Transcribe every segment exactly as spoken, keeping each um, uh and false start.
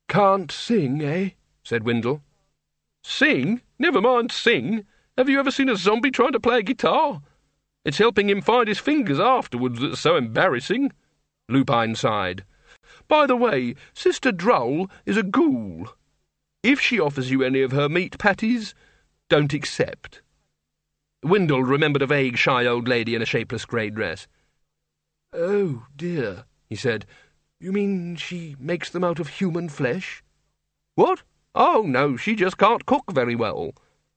Can't sing, eh? Said Windle. Sing? Never mind sing. Have you ever seen a zombie trying to play a guitar? It's helping him find his fingers afterwards that's so embarrassing. Lupine sighed. By the way, Sister Droll is a ghoul. If she offers you any of her meat patties, don't accept. Windle remembered a vague, shy old lady in a shapeless grey dress. Oh, dear, he said. You mean she makes them out of human flesh? What? Oh, no, she just can't cook very well.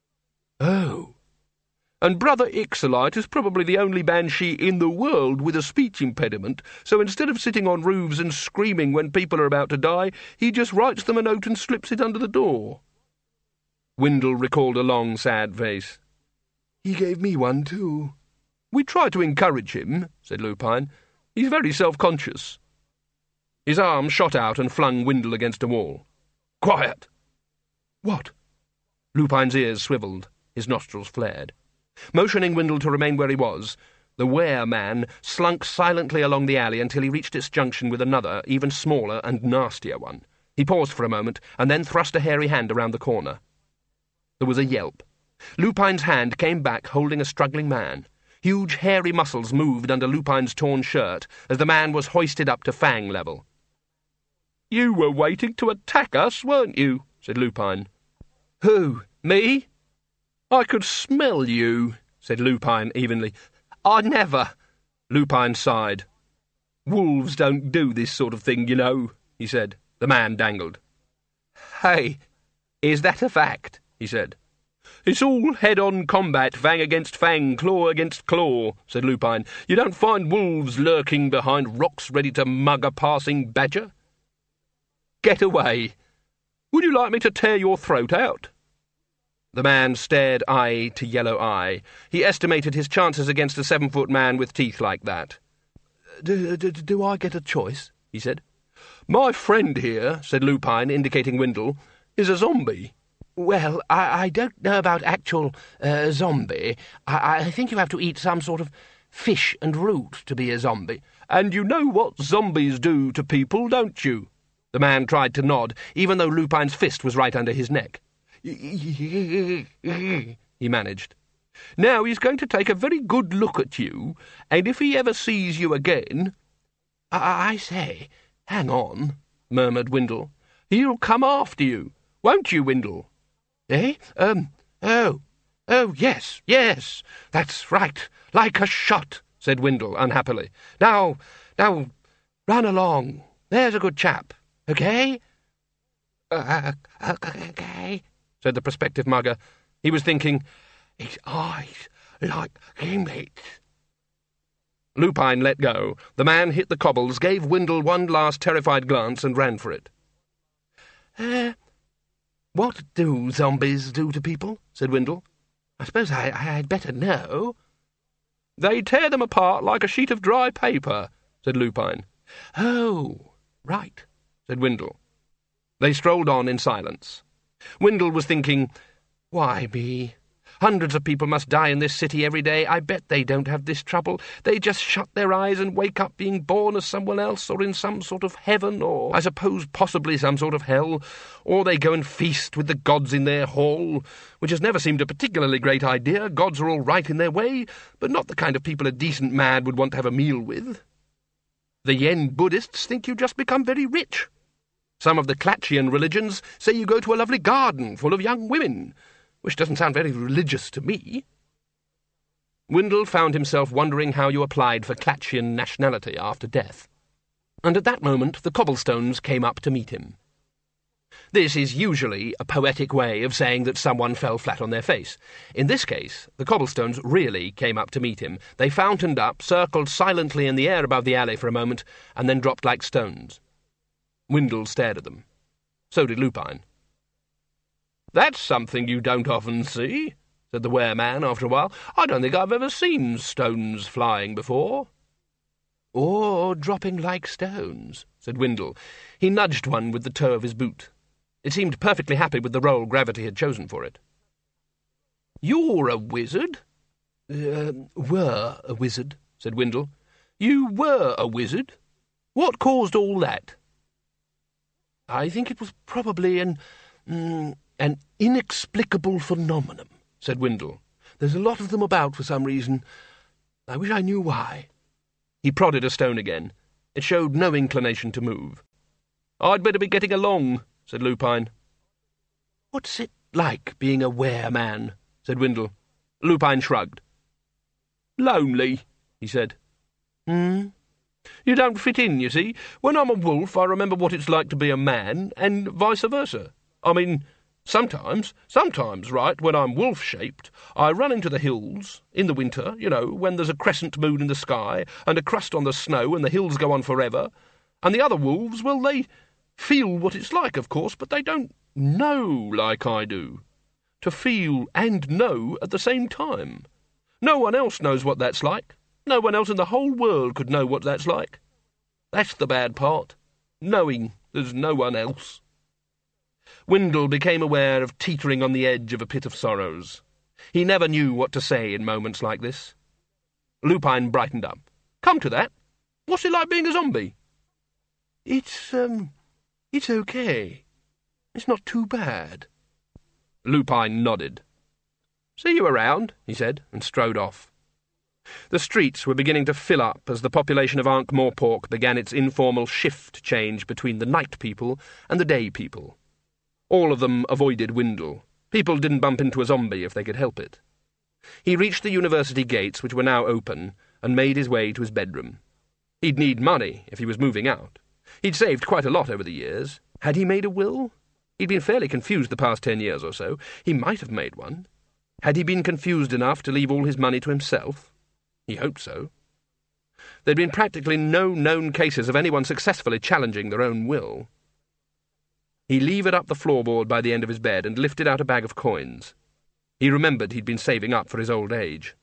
Oh. And Brother Ixolite is probably the only banshee in the world with a speech impediment, so instead of sitting on roofs and screaming when people are about to die, he just writes them a note and slips it under the door. Windle recalled a long, sad face. He gave me one, too. We try to encourage him, said Lupine. He's very self-conscious. His arm shot out and flung Windle against a wall. Quiet! What? Lupine's ears swivelled, his nostrils flared. Motioning Windle to remain where he was, the were-man slunk silently along the alley until he reached its junction with another, even smaller and nastier one. He paused for a moment, and then thrust a hairy hand around the corner. There was a yelp. Lupine's hand came back holding a struggling man. Huge hairy muscles moved under Lupine's torn shirt as the man was hoisted up to fang level. You were waiting to attack us, weren't you? Said Lupine. Who? Me? I could smell you, said Lupine evenly. I never. Lupine sighed. Wolves don't do this sort of thing, you know, he said. The man dangled. Hey, is that a fact? He said. It's all head-on combat, fang against fang, claw against claw, said Lupine. You don't find wolves lurking behind rocks ready to mug a passing badger. Get away. Would you like me to tear your throat out? The man stared eye to yellow eye. He estimated his chances against a seven-foot man with teeth like that. Do, do, do I get a choice? He said. My friend here, said Lupine, indicating Windle, is a zombie. Well, I, I don't know about actual uh, zombie. I, I think you have to eat some sort of fish and root to be a zombie. And you know what zombies do to people, don't you? The man tried to nod, even though Lupine's fist was right under his neck. He managed. Now he's going to take a very good look at you, and if he ever sees you again... I, I say, hang on, murmured Windle. He'll come after you, won't you, Windle? Eh? Um, oh, oh, yes, yes, that's right, like a shot, said Windle unhappily. Now, now, run along, there's a good chap, okay? Uh, okay, said the prospective mugger. He was thinking, his eyes like meat. Lupine let go. The man hit the cobbles, gave Windle one last terrified glance, and ran for it. Uh... What do zombies do to people? Said Windle. I suppose I, I'd better know. They tear them apart like a sheet of dry paper, said Lupine. Oh, right, said Windle. They strolled on in silence. Windle was thinking, why me? Hundreds of people must die in this city every day. I bet they don't have this trouble. They just shut their eyes and wake up being born as someone else, or in some sort of heaven, or, I suppose, possibly some sort of hell, or they go and feast with the gods in their hall, which has never seemed a particularly great idea. Gods are all right in their way, but not the kind of people a decent man would want to have a meal with. The Yen Buddhists think you just become very rich. Some of the Klatchian religions say you go to a lovely garden full of young women, which doesn't sound very religious to me. Windle found himself wondering how you applied for Klatchian nationality after death. And at that moment the cobblestones came up to meet him. This is usually a poetic way of saying that someone fell flat on their face. In this case, the cobblestones really came up to meet him. They fountained up, circled silently in the air above the alley for a moment, and then dropped like stones. Windle stared at them. So did Lupine. That's something you don't often see, said the were-man after a while. I don't think I've ever seen stones flying before. Or dropping like stones, said Windle. He nudged one with the toe of his boot. It seemed perfectly happy with the role gravity had chosen for it. You're a wizard? Uh, were a wizard, said Windle. You were a wizard? What caused all that? I think it was probably an, mm, an inexplicable phenomenon, said Windle. There's a lot of them about for some reason. I wish I knew why. He prodded a stone again. It showed no inclination to move. I'd better be getting along, said Lupine. What's it like being a were-man? Said Windle. Lupine shrugged. Lonely, he said. Hmm? You don't fit in, you see. When I'm a wolf, I remember what it's like to be a man, and vice versa. I mean, sometimes, sometimes, right, when I'm wolf-shaped, I run into the hills, in the winter, you know, when there's a crescent moon in the sky, and a crust on the snow, and the hills go on forever, and the other wolves, well, they feel what it's like, of course, but they don't know like I do. To feel and know at the same time. No one else knows what that's like. No one else in the whole world could know what that's like. That's the bad part, knowing there's no one else. Windle became aware of teetering on the edge of a pit of sorrows. He never knew what to say in moments like this. Lupine brightened up. Come to that. What's it like being a zombie? It's, um, it's okay. It's not too bad. Lupine nodded. See you around, he said, and strode off. The streets were beginning to fill up as the population of Ankh-Morpork began its informal shift change between the night people and the day people. All of them avoided Windle. People didn't bump into a zombie if they could help it. He reached the university gates, which were now open, and made his way to his bedroom. He'd need money if he was moving out. He'd saved quite a lot over the years. Had he made a will? He'd been fairly confused the past ten years or so. He might have made one. Had he been confused enough to leave all his money to himself? He hoped so. There'd been practically no known cases of anyone successfully challenging their own will. He levered up the floorboard by the end of his bed and lifted out a bag of coins. He remembered he'd been saving up for his old age.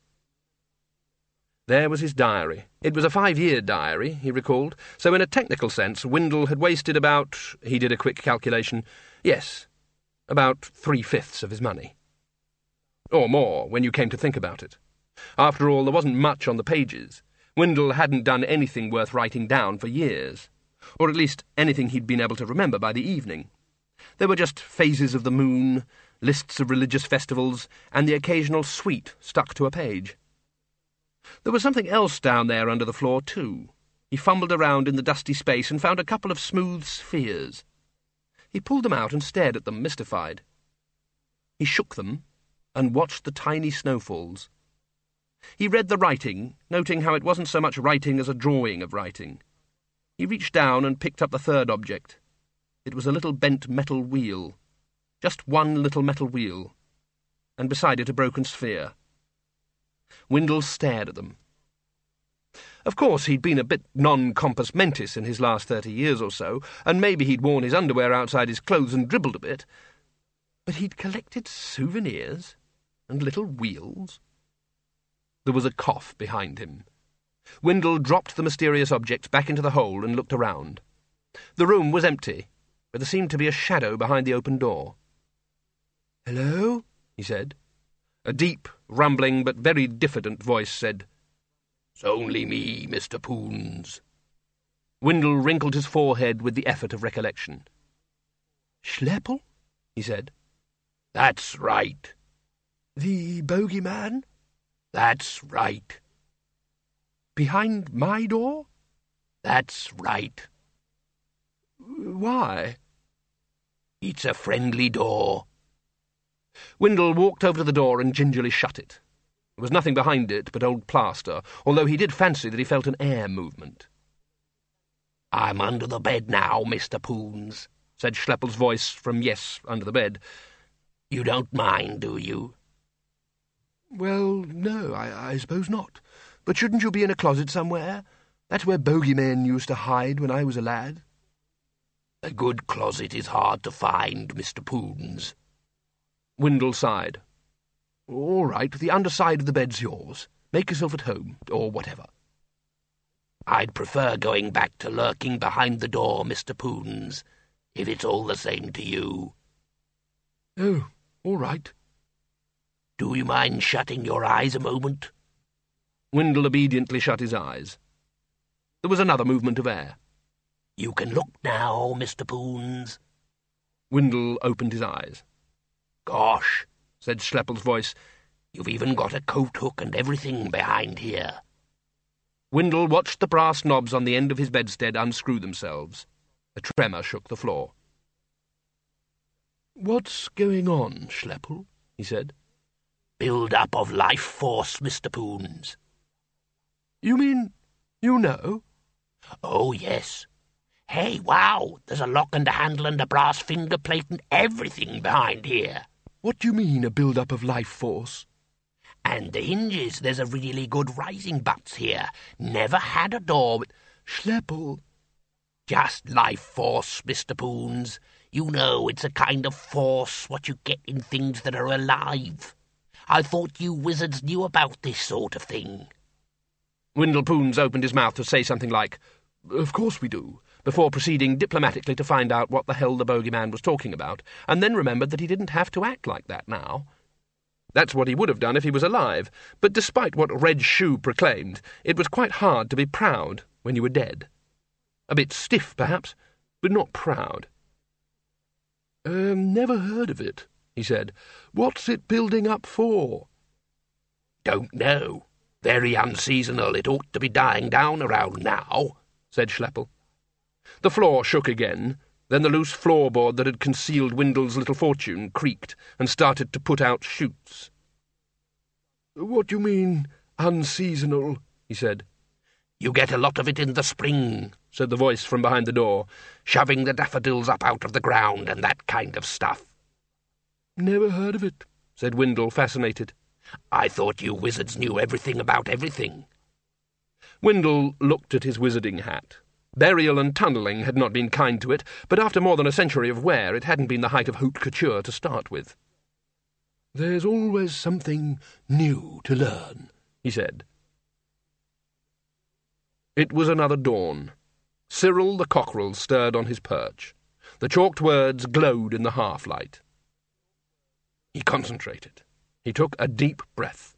There was his diary. It was a five-year diary, he recalled, so in a technical sense Windle had wasted about, he did a quick calculation, yes, about three-fifths of his money. Or more, when you came to think about it. After all, there wasn't much on the pages. Windle hadn't done anything worth writing down for years, or at least anything he'd been able to remember by the evening. There were just phases of the moon, lists of religious festivals, and the occasional sweet stuck to a page. There was something else down there under the floor, too. He fumbled around in the dusty space and found a couple of smooth spheres. He pulled them out and stared at them, mystified. He shook them and watched the tiny snowfalls. He read the writing, noting how it wasn't so much writing as a drawing of writing. He reached down and picked up the third object. It was a little bent metal wheel. Just one little metal wheel. And beside it a broken sphere. Windle stared at them. Of course, he'd been a bit non-compos mentis in his last thirty years or so, and maybe he'd worn his underwear outside his clothes and dribbled a bit. But he'd collected souvenirs and little wheels. There was a cough behind him. Windle dropped the mysterious object back into the hole and looked around. The room was empty, but there seemed to be a shadow behind the open door. "Hello?" he said. A deep, rumbling, but very diffident voice said, "It's only me, Mister Poons." Windle wrinkled his forehead with the effort of recollection. "Schleppel?" he said. "That's right." "The bogeyman?" "That's right." "Behind my door?" "That's right." "Why?" "It's a friendly door." Windle walked over to the door and gingerly shut it. There was nothing behind it but old plaster, although he did fancy that he felt an air movement. "I'm under the bed now, Mister Poons," said Schleppel's voice from, yes, under the bed. "You don't mind, do you?" "Well, no, I, I suppose not. But shouldn't you be in a closet somewhere? That's where bogeymen used to hide when I was a lad." "A good closet is hard to find, Mister Poons." Windle sighed. "All right, the underside of the bed's yours. Make yourself at home, or whatever." "I'd prefer going back to lurking behind the door, Mister Poons, if it's all the same to you." "Oh, all right." "Do you mind shutting your eyes a moment?" Windle obediently shut his eyes. There was another movement of air. You can look now, Mister Poons. Windle opened his eyes. Gosh, said Schleppel's voice, you've even got a coat hook and everything behind here. Windle watched the brass knobs on the end of his bedstead unscrew themselves. A tremor shook the floor. "What's going on, Schleppel?" he said. Build-up of life force, Mister Poons. You mean you know? Oh, yes. Hey, wow, there's a lock and a handle and a brass finger plate and everything behind here. What do you mean, a build-up of life force? And the hinges, there's a really good rising butts here. Never had a door with... Schleppel. Just life force, Mister Poons. You know, it's a kind of force what you get in things that are alive. I thought you wizards knew about this sort of thing. Windle Poons opened his mouth to say something like, "Of course we do," before proceeding diplomatically to find out what the hell the bogeyman was talking about, and then remembered that he didn't have to act like that now. That's what he would have done if he was alive, but despite what Red Shoe proclaimed, it was quite hard to be proud when you were dead. A bit stiff, perhaps, but not proud. Um, never heard of it, he said. What's it building up for? Don't know. Very unseasonal. It ought to be dying down around now, said Schleppel. The floor shook again. Then the loose floorboard that had concealed Windle's little fortune creaked and started to put out shoots. "What do you mean, unseasonal?" he said. "You get a lot of it in the spring," said the voice from behind the door, "shoving the daffodils up out of the ground and that kind of stuff." "Never heard of it," said Windle, fascinated. "I thought you wizards knew everything about everything." Windle looked at his wizarding hat. Burial and tunnelling had not been kind to it, but after more than a century of wear it hadn't been the height of haute couture to start with. "There's always something new to learn," he said. It was another dawn. Cyril the cockerel stirred on his perch. The chalked words glowed in the half-light. He concentrated. He took a deep breath.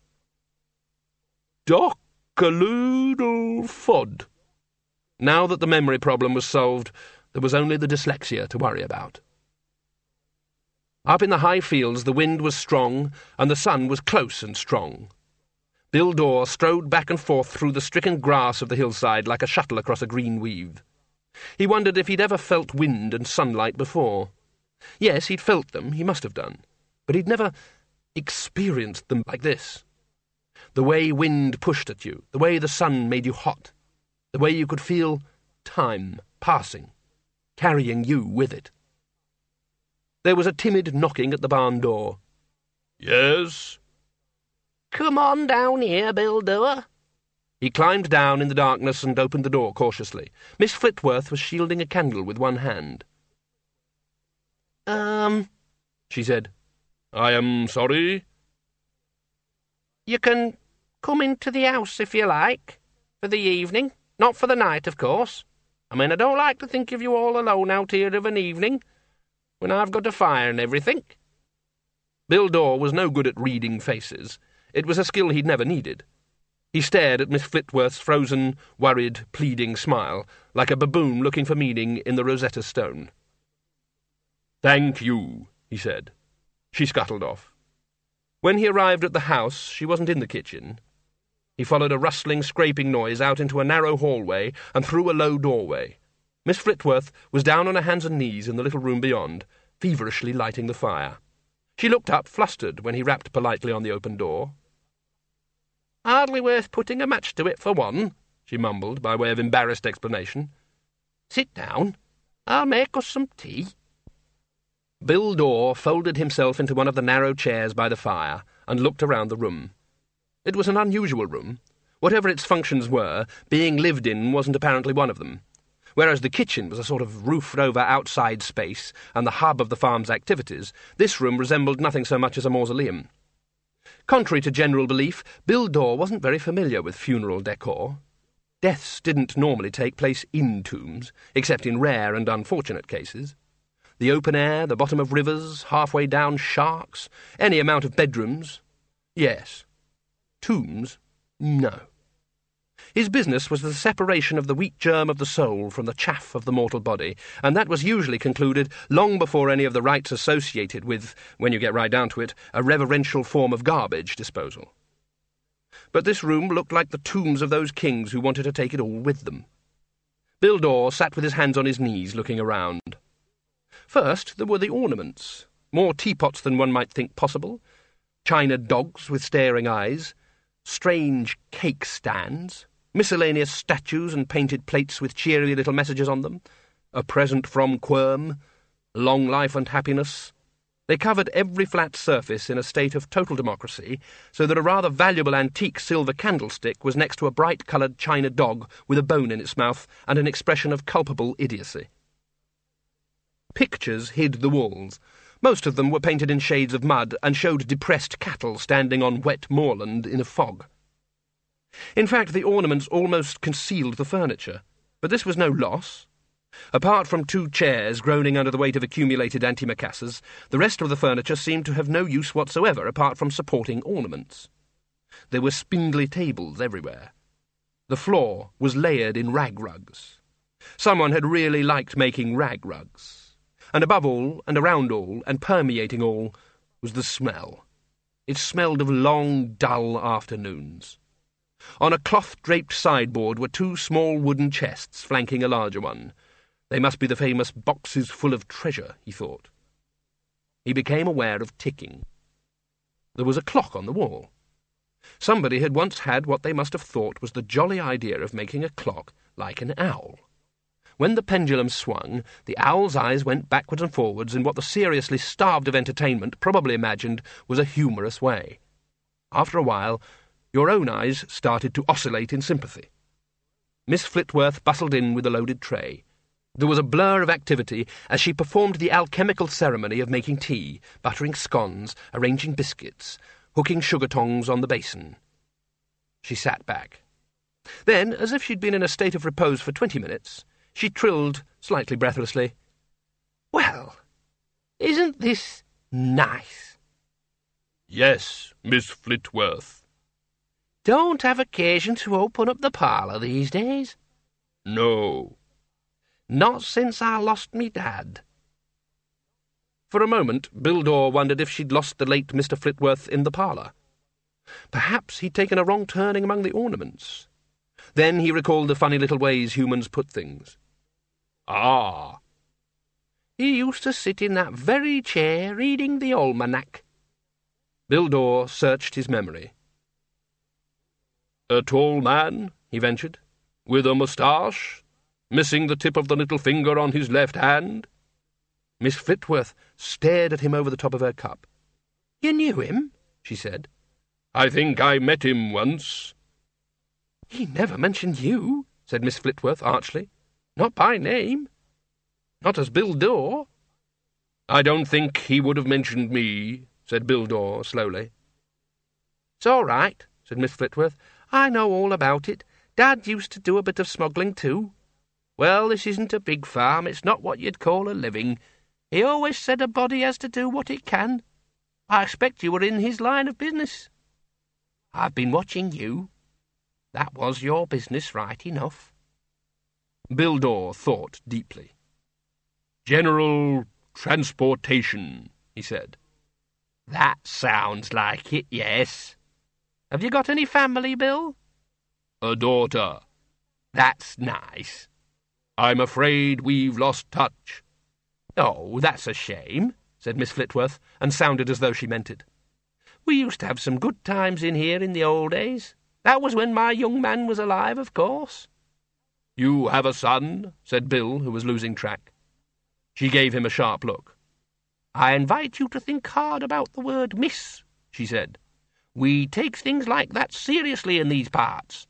Dock-a-loodle fod. Now that the memory problem was solved, there was only the dyslexia to worry about. Up in the high fields the wind was strong, and the sun was close and strong. Bill Dawes strode back and forth through the stricken grass of the hillside like a shuttle across a green weave. He wondered if he'd ever felt wind and sunlight before. Yes, he'd felt them, he must have done, but he'd never experienced them like this. The way wind pushed at you, the way the sun made you hot, the way you could feel time passing, carrying you with it. There was a timid knocking at the barn door. "Yes?" "Come on down here, Bill Doer." He climbed down in the darkness and opened the door cautiously. Miss Flitworth was shielding a candle with one hand. Um, she said. "I am sorry." "You can come into the house if you like, for the evening. Not for the night, of course. I mean, I don't like to think of you all alone out here of an evening, when I've got a fire and everything." Bill Dawes was no good at reading faces. It was a skill he'd never needed. He stared at Miss Flitworth's frozen, worried, pleading smile, like a baboon looking for meaning in the Rosetta Stone. "Thank you," he said. She scuttled off. When he arrived at the house, she wasn't in the kitchen. He followed a rustling, scraping noise out into a narrow hallway and through a low doorway. Miss Flitworth was down on her hands and knees in the little room beyond, feverishly lighting the fire. She looked up, flustered, when he rapped politely on the open door. "Hardly worth putting a match to it, for one," she mumbled, by way of embarrassed explanation. "Sit down. I'll make us some tea." Bill Dawes folded himself into one of the narrow chairs by the fire and looked around the room. It was an unusual room. Whatever its functions were, being lived in wasn't apparently one of them. Whereas the kitchen was a sort of roofed-over outside space and the hub of the farm's activities, this room resembled nothing so much as a mausoleum. Contrary to general belief, Bill Dawes wasn't very familiar with funeral decor. Deaths didn't normally take place in tombs, except in rare and unfortunate cases. The open air, the bottom of rivers, halfway down sharks, any amount of bedrooms. Yes. Tombs? No. His business was the separation of the wheat germ of the soul from the chaff of the mortal body, and that was usually concluded long before any of the rites associated with, when you get right down to it, a reverential form of garbage disposal. But this room looked like the tombs of those kings who wanted to take it all with them. Bill Dawes sat with his hands on his knees, looking around. First, there were the ornaments, more teapots than one might think possible, china dogs with staring eyes, strange cake stands, miscellaneous statues and painted plates with cheery little messages on them, a present from Quirm, long life and happiness. They covered every flat surface in a state of total democracy, so that a rather valuable antique silver candlestick was next to a bright-coloured china dog with a bone in its mouth and an expression of culpable idiocy. Pictures hid the walls. Most of them were painted in shades of mud and showed depressed cattle standing on wet moorland in a fog. In fact, the ornaments almost concealed the furniture, but this was no loss. Apart from two chairs groaning under the weight of accumulated antimacassars, the rest of the furniture seemed to have no use whatsoever apart from supporting ornaments. There were spindly tables everywhere. The floor was layered in rag rugs. Someone had really liked making rag rugs. And above all, and around all, and permeating all, was the smell. It smelled of long, dull afternoons. On a cloth-draped sideboard were two small wooden chests flanking a larger one. They must be the famous boxes full of treasure, he thought. He became aware of ticking. There was a clock on the wall. Somebody had once had what they must have thought was the jolly idea of making a clock like an owl. When the pendulum swung, the owl's eyes went backwards and forwards in what the seriously starved of entertainment probably imagined was a humorous way. After a while, your own eyes started to oscillate in sympathy. Miss Flitworth bustled in with a loaded tray. There was a blur of activity as she performed the alchemical ceremony of making tea, buttering scones, arranging biscuits, hooking sugar tongs on the basin. She sat back. Then, as if she'd been in a state of repose for twenty minutes, she trilled, slightly breathlessly, "Well, isn't this nice?" "Yes, Miss Flitworth." "Don't have occasion to open up the parlour these days?" "No." "Not since I lost me dad." For a moment, Bill Dawes wondered if she'd lost the late Mister Flitworth in the parlour. Perhaps he'd taken a wrong turning among the ornaments. Then he recalled the funny little ways humans put things. Ah! "He used to sit in that very chair reading the almanac." Bill Dawes searched his memory. "A tall man," he ventured, "with a moustache, missing the tip of the little finger on his left hand." Miss Flitworth stared at him over the top of her cup. "You knew him?" she said. "I think I met him once." "He never mentioned you," said Miss Flitworth archly. "Not by name. Not as Bill Dawes." "I don't think he would have mentioned me," said Bill Dawes slowly. "It's all right," said Miss Flitworth. "I know all about it. Dad used to do a bit of smuggling too. Well, this isn't a big farm. It's not what you'd call a living. He always said a body has to do what it can. I expect you were in his line of business. I've been watching you. That was your business right enough." Bill Dawes thought deeply. "General transportation," he said. "That sounds like it, yes. Have you got any family, Bill?" "A daughter." "That's nice." "I'm afraid we've lost touch." "Oh, that's a shame," said Miss Flitworth, and sounded as though she meant it. "We used to have some good times in here in the old days. That was when my young man was alive, of course." "You have a son?" said Bill, who was losing track. She gave him a sharp look. "I invite you to think hard about the word miss," she said. "We take things like that seriously in these parts."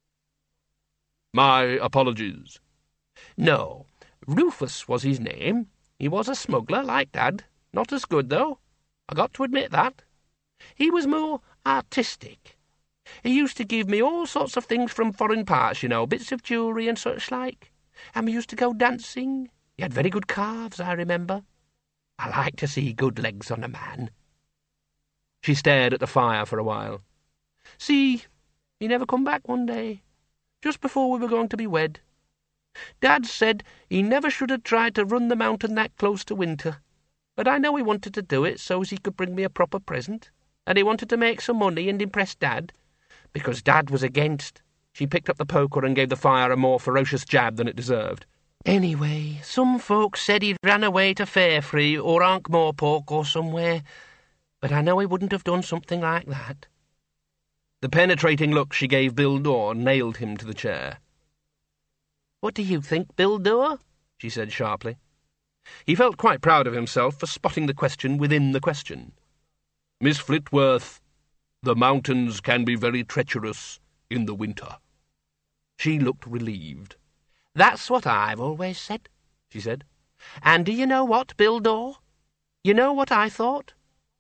"My apologies." "No, Rufus was his name. He was a smuggler, like Dad. Not as good, though. I got to admit that. He was more artistic. He used to give me all sorts of things from foreign parts, you know, bits of jewellery and such like. And we used to go dancing. He had very good calves, I remember. I like to see good legs on a man." She stared at the fire for a while. "See, he never come back one day. just before we were going to be wed. Dad said he never should have tried to run the mountain that close to winter, but I know he wanted to do it so as he could bring me a proper present, and he wanted to make some money and impress Dad, because Dad was against. She picked up the poker and gave the fire a more ferocious jab than it deserved. Anyway, some folks said he ran away to Fairfree or Ankh-Morpork or somewhere, but I know he wouldn't have done something like that. The penetrating look she gave Bill Dore nailed him to the chair. "What do you think, Bill Dore?" she said sharply. He felt quite proud of himself for spotting the question within the question. "Miss Flitworth, the mountains can be very treacherous in the winter." She looked relieved. "That's what I've always said," she said. "And do you know what, Bill Dore? You know what I thought?"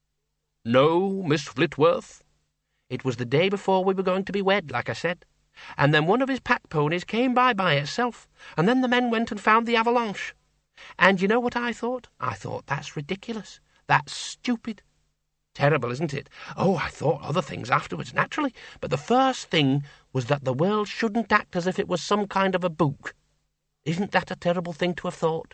"No, Miss Flitworth." "It was the day before we were going to be wed, like I said, and then one of his pack ponies came by by itself, and then the men went and found the avalanche. And you know what I thought? I thought, that's ridiculous. That's stupid. Terrible, isn't it? Oh, I thought other things afterwards, naturally, but the first thing was that the world shouldn't act as if it was some kind of a book. Isn't that a terrible thing to have thought?"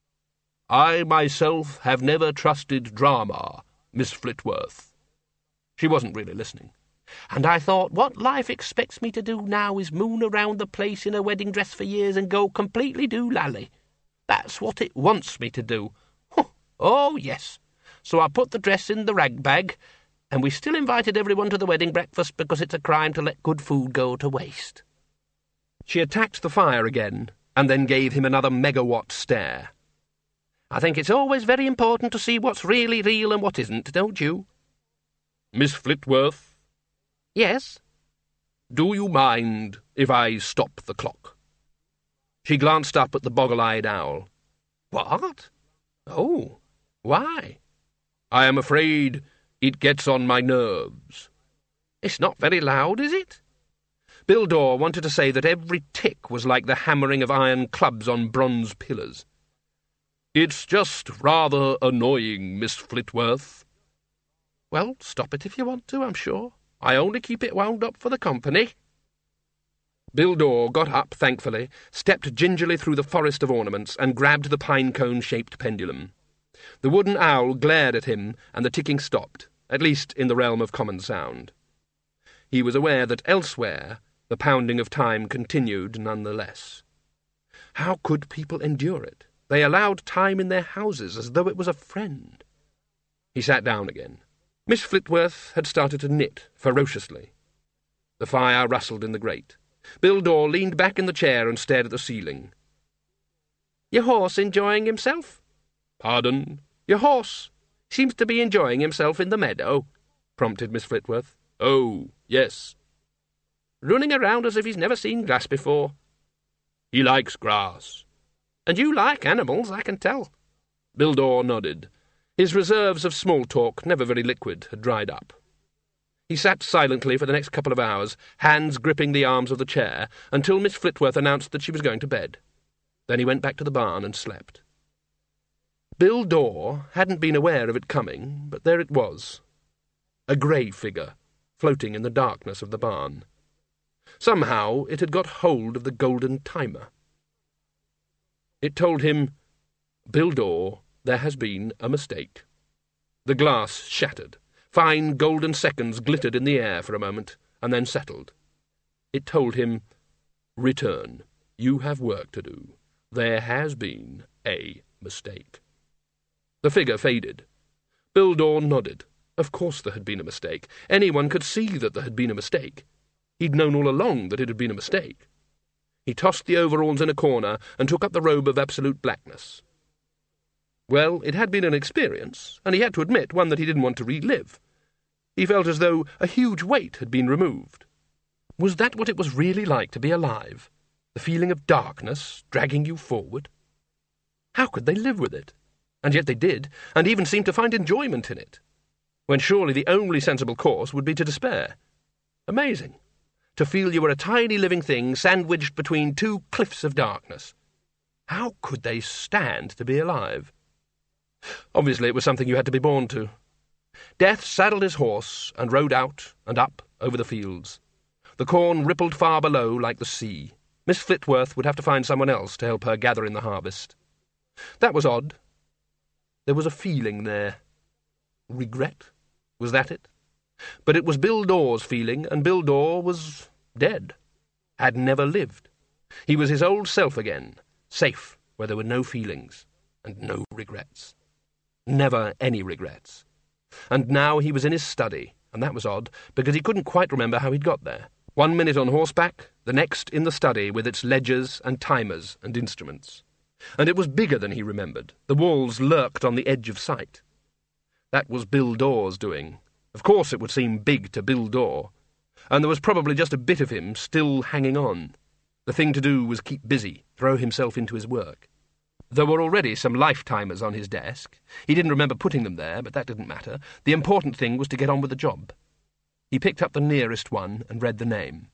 "I myself have never trusted drama, Miss Flitworth." She wasn't really listening. "And I thought, what life expects me to do now is moon around the place in a wedding dress for years and go completely doolally. That's what it wants me to do. Oh, yes. So I put the dress in the rag bag, and we still invited everyone to the wedding breakfast because it's a crime to let good food go to waste." She attacked the fire again, and then gave him another megawatt stare. "I think it's always very important to see what's really real and what isn't, don't you?" "Miss Flitworth?" "Yes?" "Do you mind if I stop the clock?" She glanced up at the boggle-eyed owl. "What? Oh, why?" "I am afraid it gets on my nerves." "It's not very loud, is it?" Bill Dore wanted to say that every tick was like the hammering of iron clubs on bronze pillars. "It's just rather annoying, Miss Flitworth." "Well, stop it if you want to, I'm sure. I only keep it wound up for the company." Bill Dore got up, thankfully, stepped gingerly through the forest of ornaments, and grabbed the pine-cone-shaped pendulum. The wooden owl glared at him, and the ticking stopped, at least in the realm of common sound. He was aware that elsewhere the pounding of time continued none the less. How could people endure it? They allowed time in their houses as though it was a friend. He sat down again. Miss Flitworth had started to knit ferociously. The fire rustled in the grate. Bill Dore leaned back in the chair and stared at the ceiling. "Your horse enjoying himself?" "Pardon?" "Your horse seems to be enjoying himself in the meadow," prompted Miss Flitworth. "Oh, yes." "Running around as if he's never seen grass before." "He likes grass." "And you like animals, I can tell." Bill Dore nodded. His reserves of small talk, never very liquid, had dried up. He sat silently for the next couple of hours, hands gripping the arms of the chair, until Miss Flitworth announced that she was going to bed. Then he went back to the barn and slept. Bill Dore hadn't been aware of it coming, but there it was. A grey figure, floating in the darkness of the barn. Somehow it had got hold of the golden timer. It told him, "Bill Dore, there has been a mistake." The glass shattered. Fine golden seconds glittered in the air for a moment, and then settled. It told him, "Return. You have work to do. There has been a mistake." The figure faded. Bill Dore nodded. Of course there had been a mistake. Anyone could see that there had been a mistake. He'd known all along that it had been a mistake. He tossed the overalls in a corner and took up the robe of absolute blackness. Well, it had been an experience, and he had to admit one that he didn't want to relive. He felt as though a huge weight had been removed. Was that what it was really like to be alive? The feeling of darkness dragging you forward? How could they live with it? And yet they did, and even seemed to find enjoyment in it, when surely the only sensible course would be to despair. Amazing. To feel you were a tiny living thing sandwiched between two cliffs of darkness. How could they stand to be alive? Obviously it was something you had to be born to. Death saddled his horse and rode out and up over the fields. The corn rippled far below like the sea. Miss Flitworth would have to find someone else to help her gather in the harvest. That was odd. There was a feeling there. Regret? Was that it? But it was Bill Dawes' feeling, and Bill Daw was dead. Had never lived. He was his old self again, safe where there were no feelings, and no regrets. Never any regrets. And now he was in his study, and that was odd, because he couldn't quite remember how he'd got there. One minute on horseback, the next in the study with its ledgers and timers and instruments. And it was bigger than he remembered. The walls lurked on the edge of sight. That was Bill Dawes doing. Of course it would seem big to Bill Daw. And there was probably just a bit of him still hanging on. The thing to do was keep busy, throw himself into his work. There were already some life-timers on his desk. He didn't remember putting them there, but that didn't matter. The important thing was to get on with the job. He picked up the nearest one and read the name.